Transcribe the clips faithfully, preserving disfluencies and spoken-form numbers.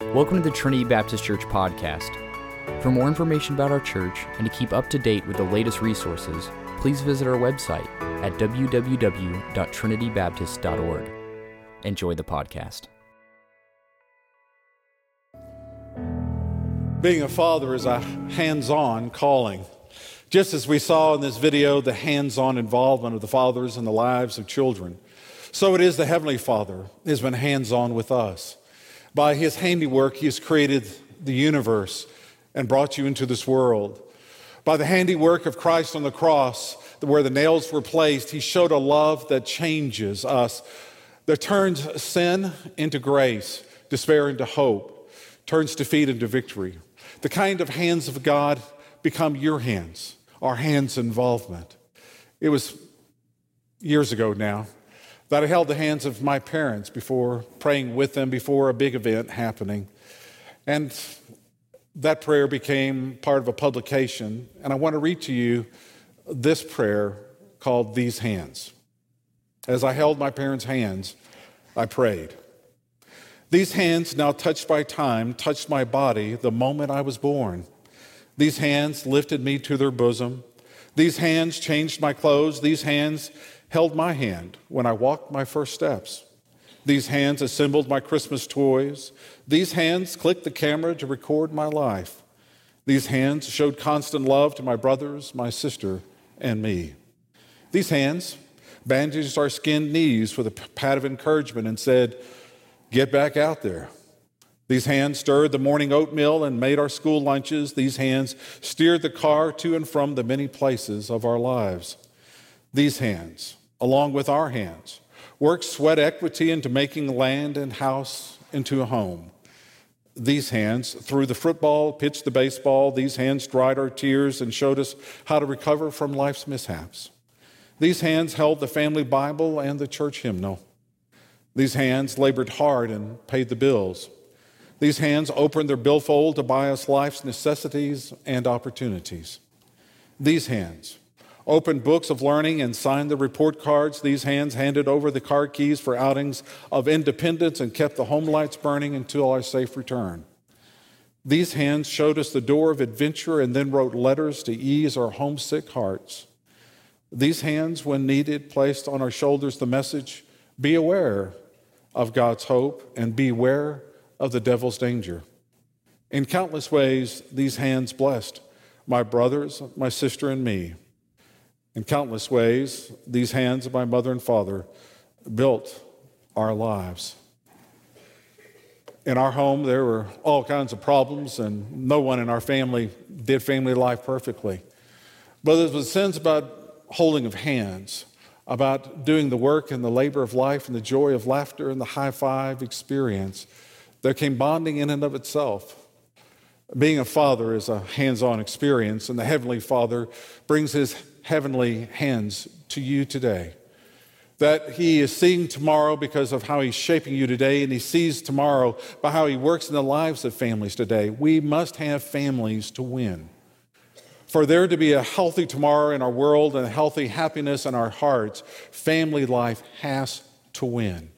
Welcome to the Trinity Baptist Church podcast. For more information about our church and to keep up to date with the latest resources, please visit our website at w w w dot trinity baptist dot org. Enjoy the podcast. Being a father is a hands-on calling. Just as we saw in this video, the hands-on involvement of the fathers in the lives of children, so it is the Heavenly Father has been hands-on with us. By His handiwork, He has created the universe and brought you into this world. By the handiwork of Christ on the cross, where the nails were placed, He showed a love that changes us, that turns sin into grace, despair into hope, turns defeat into victory. The kind of hands of God become your hands, our hands' involvement. It was years ago now that I held the hands of my parents before praying with them before a big event happening. And that prayer became part of a publication. And I want to read to you this prayer called These Hands. As I held my parents' hands, I prayed. These hands, now touched by time, touched my body the moment I was born. These hands lifted me to their bosom. These hands changed my clothes. These hands held my hand when I walked my first steps. These hands assembled my Christmas toys. These hands clicked the camera to record my life. These hands showed constant love to my brothers, my sister, and me. These hands bandaged our skinned knees with a pat of encouragement and said, "Get back out there." These hands stirred the morning oatmeal and made our school lunches. These hands steered the car to and from the many places of our lives. These hands, along with our hands, worked sweat equity into making land and house into a home. These hands threw the football, pitched the baseball. These hands dried our tears and showed us how to recover from life's mishaps. These hands held the family Bible and the church hymnal. These hands labored hard and paid the bills. These hands opened their billfold to buy us life's necessities and opportunities. These hands opened books of learning and signed the report cards. These hands handed over the car keys for outings of independence and kept the home lights burning until our safe return. These hands showed us the door of adventure and then wrote letters to ease our homesick hearts. These hands, when needed, placed on our shoulders the message, "Be aware of God's hope and beware of the devil's danger." In countless ways, these hands blessed my brothers, my sister, and me. In countless ways, these hands of my mother and father built our lives. In our home, there were all kinds of problems, and no one in our family did family life perfectly. But there was a sense about holding of hands, about doing the work and the labor of life and the joy of laughter and the high five experience. There came bonding in and of itself. Being a father is a hands-on experience, and the Heavenly Father brings His heavenly hands to you today. That He is seeing tomorrow because of how He's shaping you today, and He sees tomorrow by how He works in the lives of families today. We must have families to win. For there to be a healthy tomorrow in our world and a healthy happiness in our hearts, family life has to win.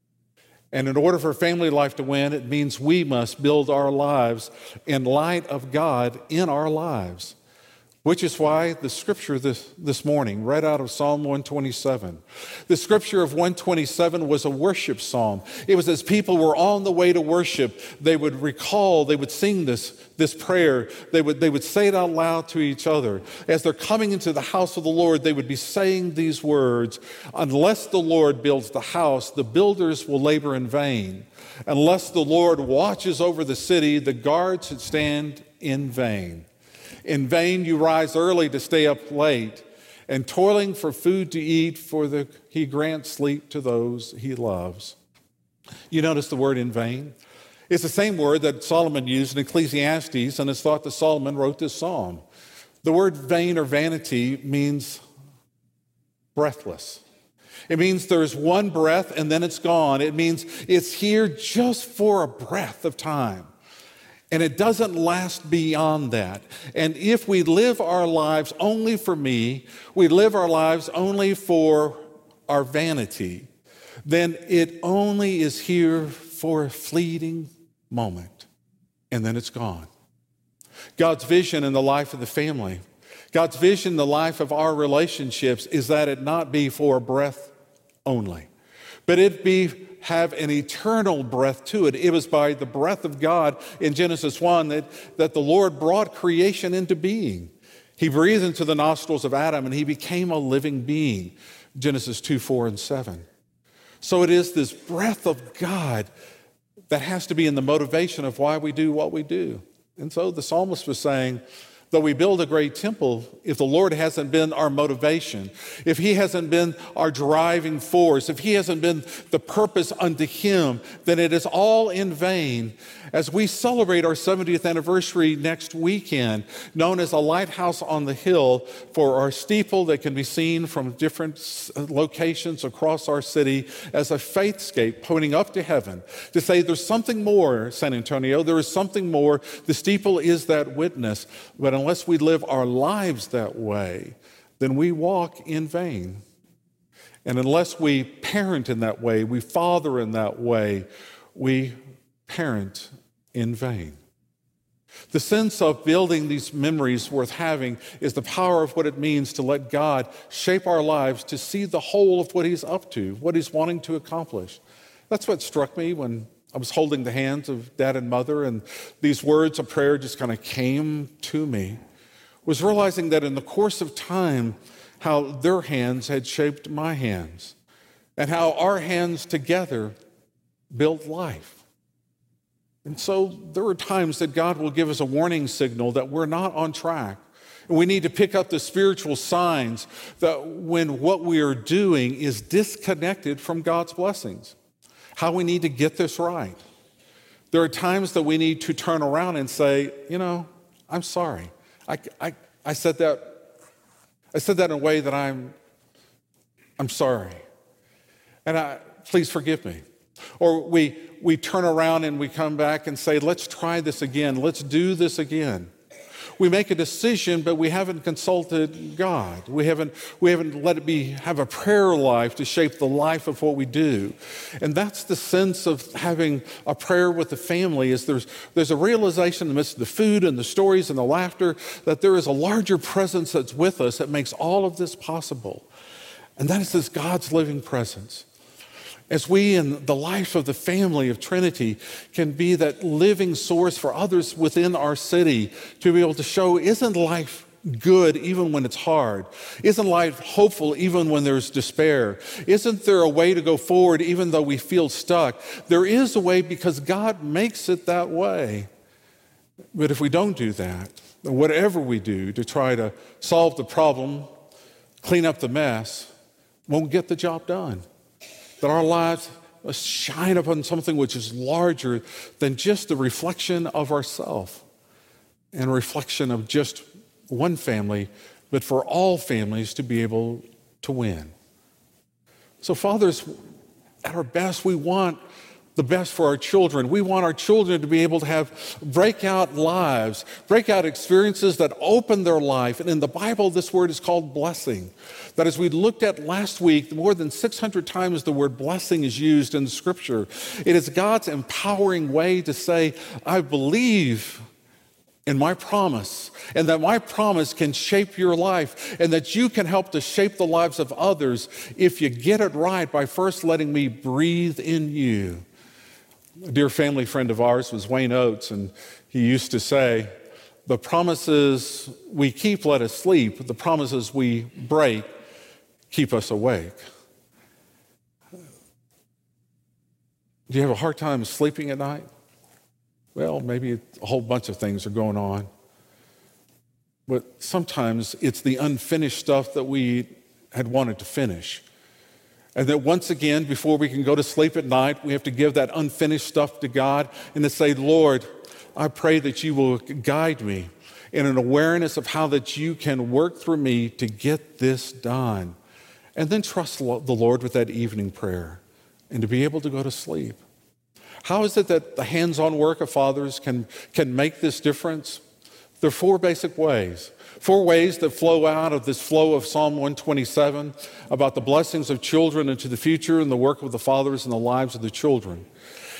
And in order for family life to win, it means we must build our lives in light of God in our lives. Which is why the scripture this, this morning, read out of Psalm one twenty-seven. The scripture of one twenty-seven was a worship psalm. It was as people were on the way to worship, they would recall, they would sing this, this prayer. They would, they would say it out loud to each other. As they're coming into the house of the Lord, they would be saying these words, "Unless the Lord builds the house, the builders will labor in vain. Unless the Lord watches over the city, the guards should stand in vain. In vain you rise early to stay up late, and toiling for food to eat, for the, He grants sleep to those He loves." You notice the word "in vain"? It's the same word that Solomon used in Ecclesiastes, and it's thought that Solomon wrote this psalm. The word vain or vanity means breathless. It means there's one breath and then it's gone. It means it's here just for a breath of time. And it doesn't last beyond that. And if we live our lives only for me, we live our lives only for our vanity, then it only is here for a fleeting moment. and then it's gone. God's vision in the life of the family, God's vision in the life of our relationships is that it not be for a breath only, but it be have an eternal breath to it. It was by the breath of God in Genesis one that, that the Lord brought creation into being. He breathed into the nostrils of Adam and he became a living being. Genesis two, four, and seven. So it is this breath of God that has to be in the motivation of why we do what we do. And so the psalmist was saying, though we build a great temple, if the Lord hasn't been our motivation, if he hasn't been our driving force, if he hasn't been the purpose unto him, then it is all in vain. As we celebrate our seventieth anniversary next weekend, known as a lighthouse on the hill, for our steeple that can be seen from different locations across our city as a faithscape pointing up to heaven, to say there's something more, San Antonio, there is something more. The steeple is that witness, but unless we live our lives that way, then we walk in vain. And unless we parent in that way, we father in that way, we parent in vain. The sense of building these memories worth having is the power of what it means to let God shape our lives to see the whole of what he's up to, what he's wanting to accomplish. That's what struck me when I was holding the hands of Dad and Mother, and these words of prayer just kind of came to me, was realizing that in the course of time, how their hands had shaped my hands, and how our hands together built life. And so there are times that God will give us a warning signal that we're not on track. And we need to pick up the spiritual signs that when what we are doing is disconnected from God's blessings. How we need to get this right. There are times that we need to turn around and say, you know, I'm sorry. I, I, I said that I said that in a way that I'm I'm sorry. And I, please forgive me. Or we we turn around and we come back and say, let's try this again. Let's do this again. We make a decision, but we haven't consulted God. We haven't, we haven't let it be, have a prayer life to shape the life of what we do. And that's the sense of having a prayer with the family, is there's, there's a realization in the midst of the food and the stories and the laughter that there is a larger presence that's with us that makes all of this possible. And that is this God's living presence. As we in the life of the family of Trinity can be that living source for others within our city to be able to show, isn't life good even when it's hard? Isn't life hopeful even when there's despair? Isn't there a way to go forward even though we feel stuck? There is a way because God makes it that way. But if we don't do that, whatever we do to try to solve the problem, clean up the mess, won't get the job done. That our lives must shine upon something which is larger than just the reflection of ourselves and a reflection of just one family, but for all families to be able to win. So fathers, at our best, we want the best for our children. We want our children to be able to have breakout lives, breakout experiences that open their life. And in the Bible, this word is called blessing. That as we looked at last week, more than six hundred times the word blessing is used in Scripture. It is God's empowering way to say, I believe in my promise, and that my promise can shape your life, and that you can help to shape the lives of others if you get it right by first letting me breathe in you. A dear family friend of ours was Wayne Oates, and he used to say, the promises we keep let us sleep, the promises we break keep us awake. Do you have a hard time sleeping at night? Well, maybe a whole bunch of things are going on. But sometimes it's the unfinished stuff that we had wanted to finish. And that once again, before we can go to sleep at night, we have to give that unfinished stuff to God and to say, Lord, I pray that you will guide me in an awareness of how that you can work through me to get this done. And then trust the Lord with that evening prayer and to be able to go to sleep. How is it that the hands-on work of fathers can, can make this difference? There are four basic ways. Four ways that flow out of this flow of Psalm one twenty-seven about the blessings of children into the future and the work of the fathers in the lives of the children.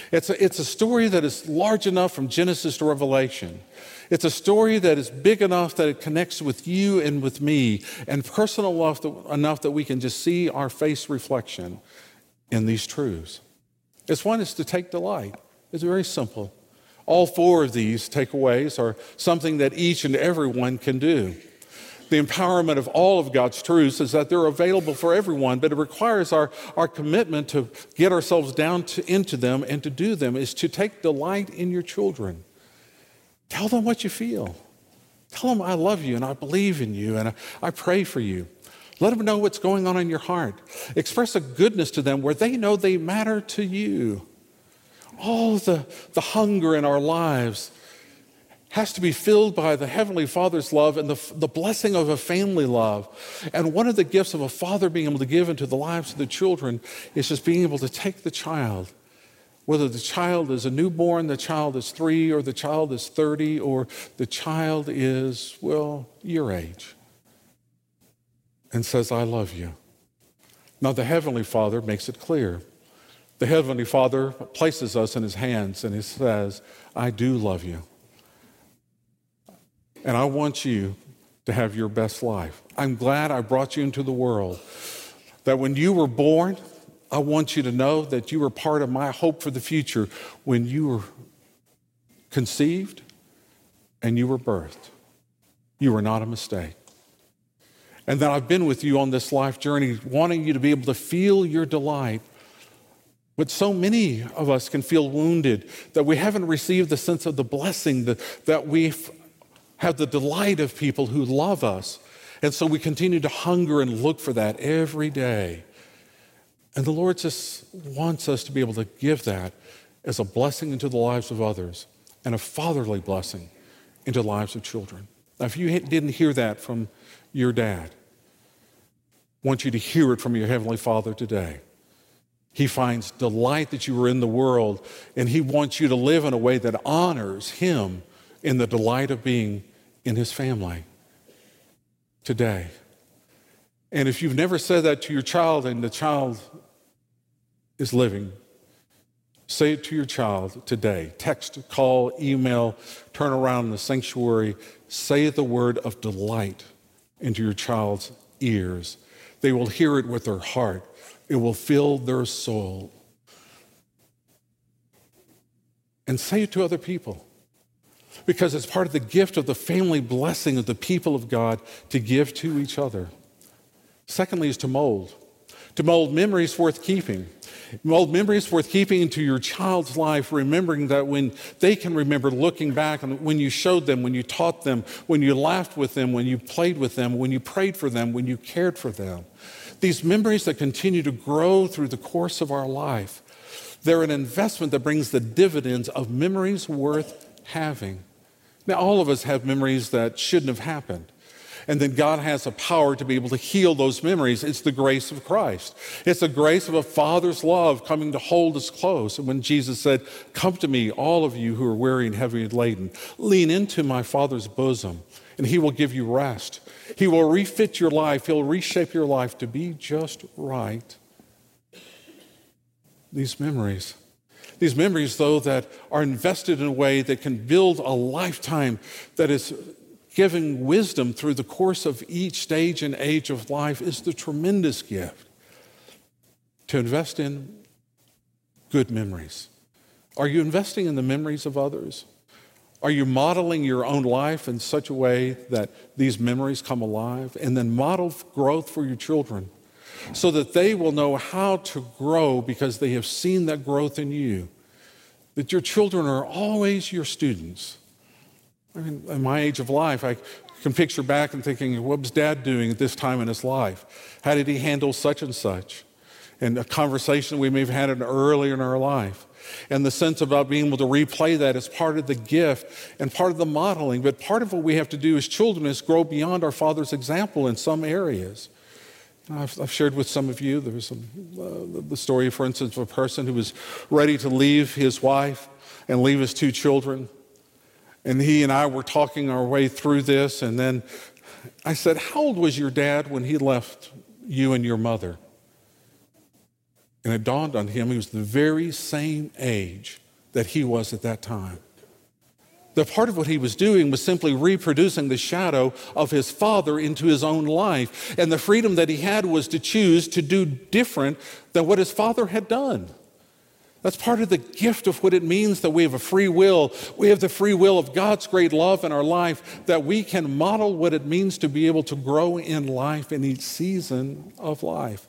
It's a, it's a story that is large enough from Genesis to Revelation. It's a story that is big enough that it connects with you and with me, and personal enough that, enough that we can just see our face reflection in these truths. It's one is to take delight. It's very simple. All four of these takeaways are something that each and every one can do. The empowerment of all of God's truths is that they're available for everyone, but it requires our, our commitment to get ourselves down to, into them and to do them, is to take delight in your children. Tell them what you feel. Tell them I love you and I believe in you and I, I pray for you. Let them know what's going on in your heart. Express a goodness to them where they know they matter to you. All the, the hunger in our lives has to be filled by the Heavenly Father's love and the, the blessing of a family love. And one of the gifts of a father being able to give into the lives of the children is just being able to take the child, whether the child is a newborn, the child is three, or the child is thirty, or the child is, well, your age, and says, I love you. Now, the Heavenly Father makes it clear. The Heavenly Father places us in his hands and he says, I do love you. And I want you to have your best life. I'm glad I brought you into the world. That when you were born, I want you to know that you were part of my hope for the future when you were conceived and you were birthed. You were not a mistake. And that I've been with you on this life journey, wanting you to be able to feel your delight. But so many of us can feel wounded that we haven't received the sense of the blessing, that, that we have the delight of people who love us. And so we continue to hunger and look for that every day. And the Lord just wants us to be able to give that as a blessing into the lives of others and a fatherly blessing into the lives of children. Now, if you didn't hear that from your dad, I want you to hear it from your Heavenly Father today. He finds delight that you are in the world, and he wants you to live in a way that honors him in the delight of being in his family today. And if you've never said that to your child and the child is living, say it to your child today. Text, call, email, turn around in the sanctuary. Say the word of delight into your child's ears. They will hear it with their heart. It will fill their soul. And say it to other people, because it's part of the gift of the family blessing of the people of God to give to each other. Secondly is to mold. To mold memories worth keeping. Mold memories worth keeping into your child's life, remembering that when they can remember looking back and when you showed them, when you taught them, when you laughed with them, when you played with them, when you prayed for them, when you cared for them. These memories that continue to grow through the course of our life, they're an investment that brings the dividends of memories worth having. Now, all of us have memories that shouldn't have happened. And then God has a power to be able to heal those memories. It's the grace of Christ. It's the grace of a father's love coming to hold us close. And when Jesus said, come to me, all of you who are weary and heavy laden, lean into my Father's bosom, and he will give you rest. He will refit your life. He'll reshape your life to be just right. These memories, these memories, though, that are invested in a way that can build a lifetime that is giving wisdom through the course of each stage and age of life, is the tremendous gift to invest in good memories. Are you investing in the memories of others? Are you modeling your own life in such a way that these memories come alive? And then model growth for your children so that they will know how to grow because they have seen that growth in you. That your children are always your students. I mean, in my age of life, I can picture back and thinking, what was Dad doing at this time in his life? How did he handle such and such? And a conversation we may have had earlier in our life. And the sense about being able to replay that is part of the gift and part of the modeling. But part of what we have to do as children is grow beyond our Father's example in some areas. I've, I've shared with some of you, there was some, uh, the story, for instance, of a person who was ready to leave his wife and leave his two children. And he and I were talking our way through this, and then I said, how old was your dad when he left you and your mother? And it dawned on him he was the very same age that he was at that time. That part of what he was doing was simply reproducing the shadow of his father into his own life. And the freedom that he had was to choose to do different than what his father had done. That's part of the gift of what it means that we have a free will. We have the free will of God's great love in our life, that we can model what it means to be able to grow in life in each season of life.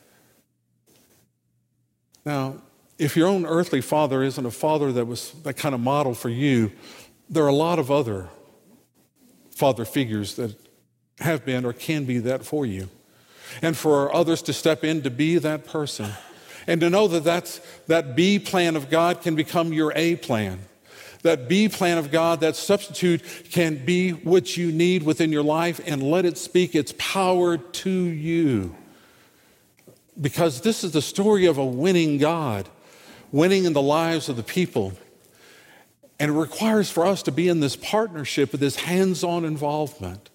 Now, if your own earthly father isn't a father that was that kind of model for you, there are a lot of other father figures that have been or can be that for you. And for others to step in to be that person. And to know that that's, that B plan of God can become your A plan. That B plan of God, that substitute, can be what you need within your life, and let it speak its power to you. Because this is the story of a winning God, winning in the lives of the people. And it requires for us to be in this partnership, with this hands-on involvement.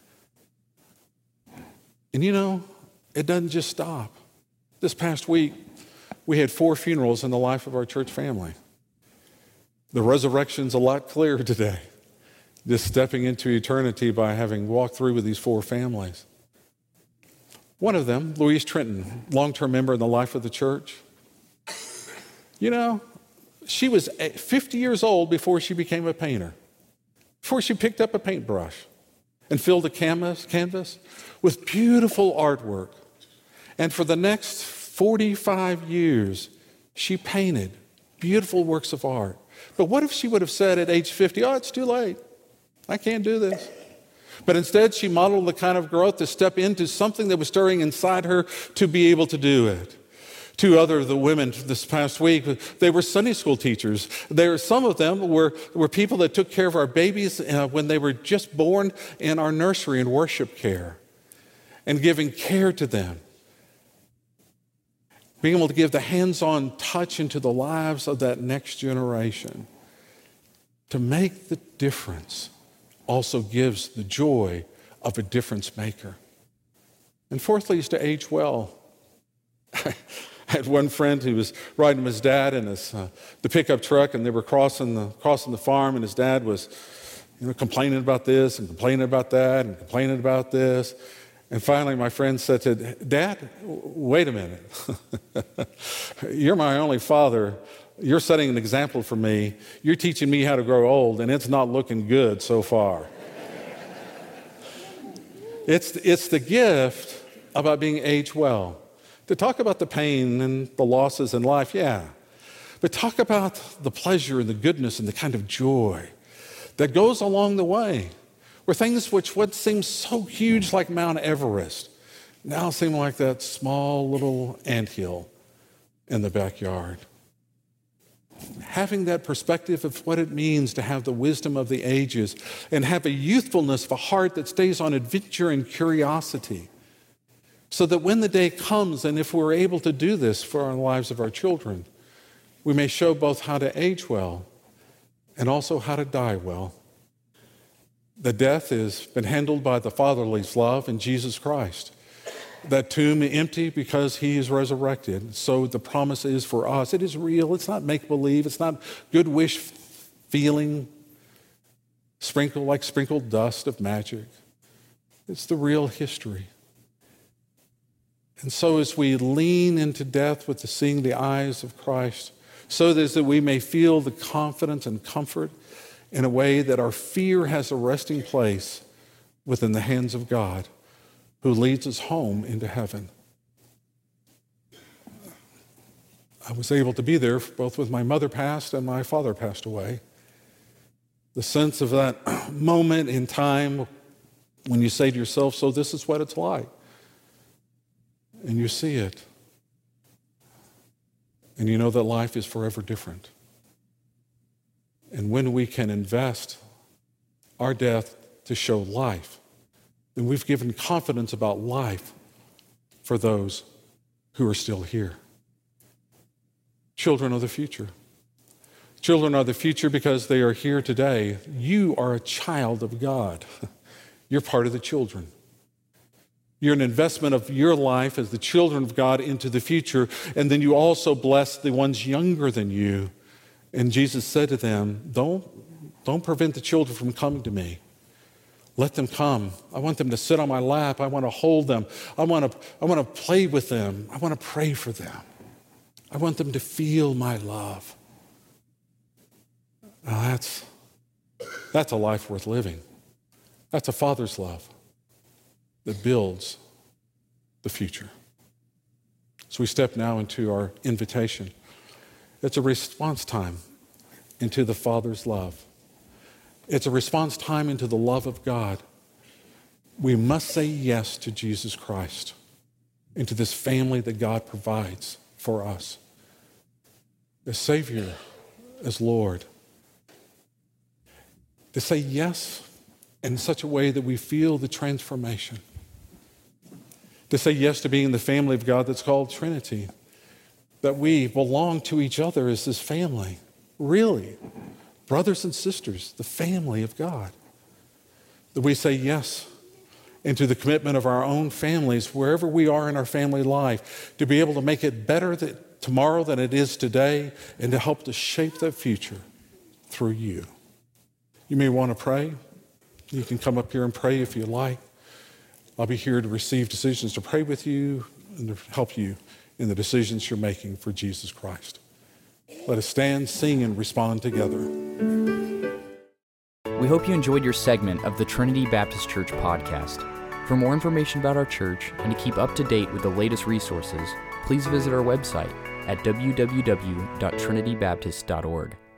And you know, it doesn't just stop. This past week, we had four funerals in the life of our church family. The resurrection's a lot clearer today, just stepping into eternity by having walked through with these four families. One of them, Louise Trenton, long-term member in the life of the church. You know, she was fifty years old before she became a painter, before she picked up a paintbrush and filled a canvas, canvas with beautiful artwork. And for the next forty-five years, she painted beautiful works of art. But what if she would have said at age fifty, oh, it's too late. I can't do this. But instead, she modeled the kind of growth to step into something that was stirring inside her to be able to do it. Two other of the women this past week, they were Sunday school teachers. There, some of them were, were people that took care of our babies uh, when they were just born in our nursery and worship care, and giving care to them. Being able to give the hands-on touch into the lives of that next generation. To make the difference also gives the joy of a difference maker. And fourthly is to age well. I had one friend who was riding with his dad in his, uh, the pickup truck, and they were crossing the, crossing the farm, and his dad was you know, complaining about this and complaining about that and complaining about this. And finally, my friend said to Dad, wait a minute. You're my only father. You're setting an example for me. You're teaching me how to grow old, and it's not looking good so far. it's, it's the gift about being aged well. To talk about the pain and the losses in life, yeah. But talk about the pleasure and the goodness and the kind of joy that goes along the way. Where things which once seemed so huge like Mount Everest now seem like that small little anthill in the backyard. Having that perspective of what it means to have the wisdom of the ages and have a youthfulness of a heart that stays on adventure and curiosity, so that when the day comes, and if we're able to do this for our lives of our children, we may show both how to age well and also how to die well. The death has been handled by the Fatherly love in Jesus Christ. That tomb empty because he is resurrected. So the promise is for us. It is real. It's not make-believe. It's not good wish feeling, sprinkled like sprinkled dust of magic. It's the real history. And so as we lean into death with the seeing the eyes of Christ, so that we may feel the confidence and comfort in a way that our fear has a resting place within the hands of God, who leads us home into heaven. I was able to be there both with my mother passed and my father passed away. The sense of that moment in time when you say to yourself, so this is what it's like. And you see it. And you know that life is forever different. And when we can invest our death to show life, then we've given confidence about life for those who are still here. Children are the future. Children are the future because they are here today. You are a child of God. You're part of the children. You're an investment of your life as the children of God into the future, and then you also bless the ones younger than you. And Jesus said to them, don't, don't prevent the children from coming to me. Let them come. I want them to sit on my lap. I want to hold them. I want to, I want to play with them. I want to pray for them. I want them to feel my love. Now that's, that's a life worth living. That's a father's love that builds the future. So we step now into our invitation. It's a response time into the Father's love. It's a response time into the love of God. We must say yes to Jesus Christ, into this family that God provides for us, as Savior, as Lord. To say yes in such a way that we feel the transformation. To say yes to being in the family of God that's called Trinity, that we belong to each other as this family, really. Brothers and sisters, the family of God. That we say yes into the commitment of our own families, wherever we are in our family life, to be able to make it better that tomorrow than it is today, and to help to shape that future through you. You may want to pray. You can come up here and pray if you like. I'll be here to receive decisions, to pray with you, and to help you in the decisions you're making for Jesus Christ. Let us stand, sing, and respond together. We hope you enjoyed your segment of the Trinity Baptist Church podcast. For more information about our church and to keep up to date with the latest resources, please visit our website at w w w dot trinity baptist dot org.